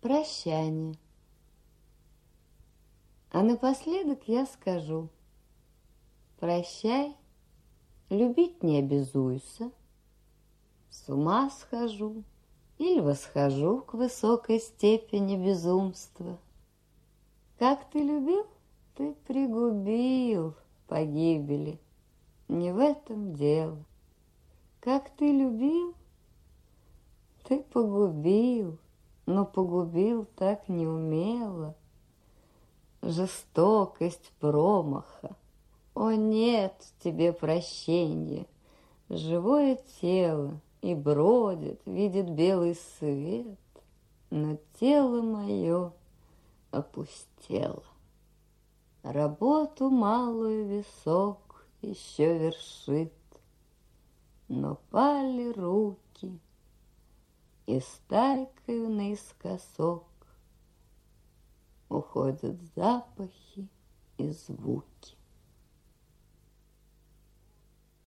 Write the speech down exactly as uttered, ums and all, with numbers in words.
Прощание. А напоследок я скажу: прощай, любить не обязуйся, с ума схожу или восхожу к высокой степени безумства. Как ты любил, ты пригубил погибели, не в этом дело. Как ты любил, ты погубил, но погубил так неумело. Жестокость промаха, о, нет тебе прощенья. Живое тело и бродит, видит белый свет, но тело мое опустело. Работу малую висок еще вершит, но пали руки, и стайкою наискосок уходят запахи и звуки.